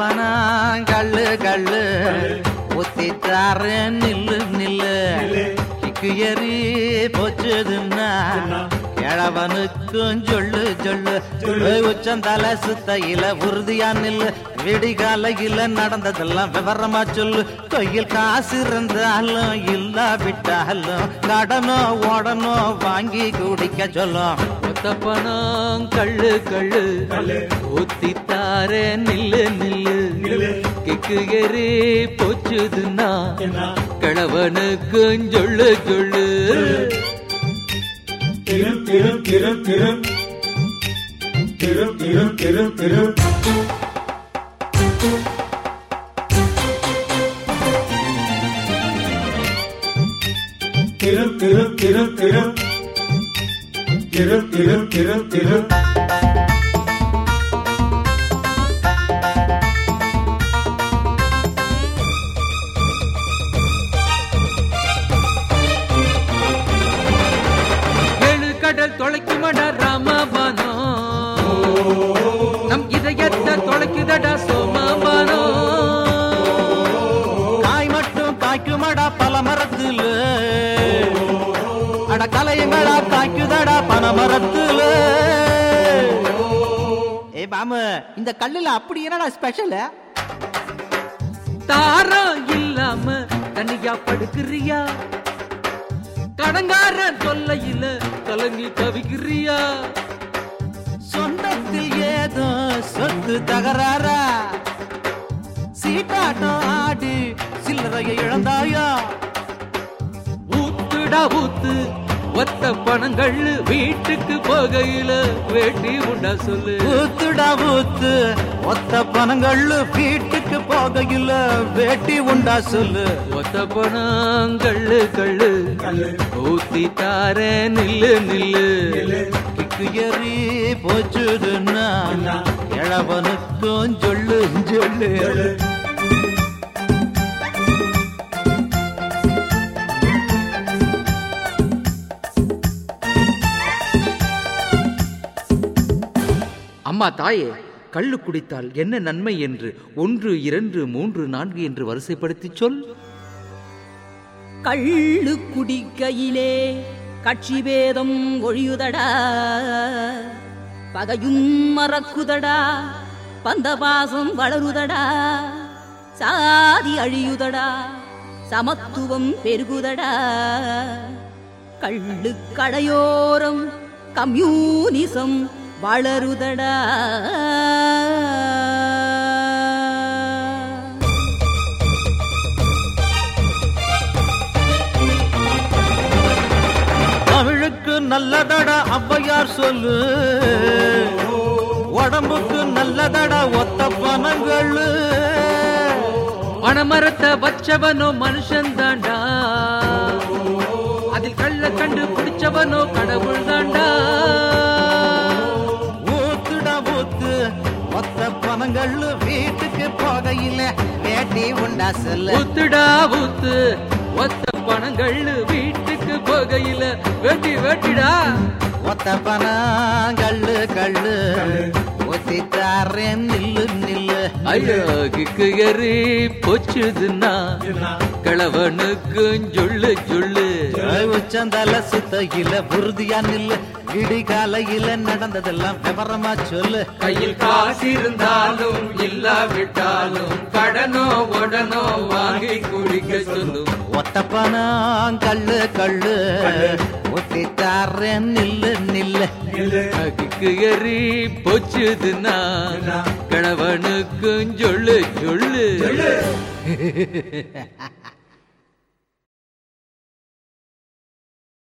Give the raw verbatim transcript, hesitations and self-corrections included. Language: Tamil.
பனா கள்ளு கள்ளு ஊத்திட்டார நில்லு நில்லு கிக்கு எறி போச்சுதுன்னா கிழவனுக்கும் சொல்லு சொல்லு உச்சந்தல சுத்தையில உறுதியா நில்லு விடிகாலையில நடந்ததெல்லாம் விவரமா சொல்லு கையில் காசு இருந்தாலும் இல்லாவிட்டாலும் கடனோ ஓடனோ வாங்கி குடிக்க சொல்லும் ஒத்த பணம் கள்ளு கள்ளு ஊத்தித்தார நில்லு நில்லு கிக்கு எறி போச்சுதுன்னா கிழவனுக்கும் சொல்லு சொல்லு திரும் திரும் திரும் திரும் திரும் திரும் திரும் திரும் திரும் திரும் திரும் திரும் திரும் திரும் திரும் திரும் கடல் தொலைக்குமடா ராமபானோ நம் இதயத்தை தொலைக்குதடா சோமபானோ காய் மட்டும் காய்க்குமடா பல மரத்துல அட கலையங்களா காய்க்குதடா பன மரத்துல ஏ பாமு இந்த கல்லுல அப்படி என்னடா ஸ்பெஷல் தாரம் இல்லாம தனியா படுக்கிறியா கடங்காரன் தொல்லையில கலங்கி தவிக்கிறியா சொந்தத்தில் ஏதோ சொத்து தகராறா சீட்டாட்டம் ஆடி சில்லறையை இழந்தாயா ஊத்துடா ஊத்து ஒத்த பணங்கள் வீட்டுக்கு போகையில வேட்டி உண்டா சொல்லு ஊத்துடா ஊத்து ஒத்த பணங்கள் வீட்டுக்கு போகையில வேட்டி உண்டா சொல்லு ஒத்த பணம் கள்ளு கள்ளு ஊத்தி தார நில்லு நில்லு கிக்கு எறி போச்சுதுன்னா இளவனுக்கும் சொல்லு சொல்லு அம்மா தாயே கள்ளு குடித்தால் என்ன நன்மை என்று ஒன்று இரண்டு மூன்று நான்கு என்று வரிசைப்படுத்தி சொல். கள்ளு குடிக்கையிலே கட்சி பேதம் ஒழியுதடா, பகையும் மறக்குதடா, பந்தபாசம் வளருதடா, சாதி அழியுதடா, சமத்துவம் பெருகுதடா. கள்ளு கடையோரம் கம்யூனிசம் வளருதடா. தமிழுக்கு நல்லதடா ஔவையார் சொல்லு, உடம்புக்கு நல்லதடா ஒத்த பணங்கள். பணமரத்தை வச்சவனோ மனுஷன் தாண்டா, அதில் கள்ள கண்டு பிடிச்சவனோ கடவுள் தாண்டா. ஊத்துடா ஊத்து ஒத்த பணங்கள் வீட்டுக்கு போகையில வேட்டி உண்டா சொல்லு. ஊத்துடா ஊத்து ஒத்த பணங்கள் வீட்டுக்கு போகையில வேட்டி வேட்டிடா. ஒத்த பணங்கள்ளு கள்ளு ஒத்தி தாரேன் நில்லு நில்லு. ஐயோ கிக்கு எறி போச்சுதுன்னா கிழவனுக்கு சொல்லு சொல்லு. உச்சந்தல சுத்தையில உறுதியா நில்லு, இடி காலையில நடந்ததெல்லாம் விவரமா சொல்லு. கையில் காசு இருந்தாலும் இல்லாவிட்டாலும் கடனோ உடனோ வாங்கி குடிக்க சொல்லு. ஒத்த பணங்கள்ளு கள்ளு ஒத்தி தாரேன் நில்லு நில்லு. கிக்கு எறி போச்சுதுன்னா கிழவனுக்கு சொல்லு சொல்லு.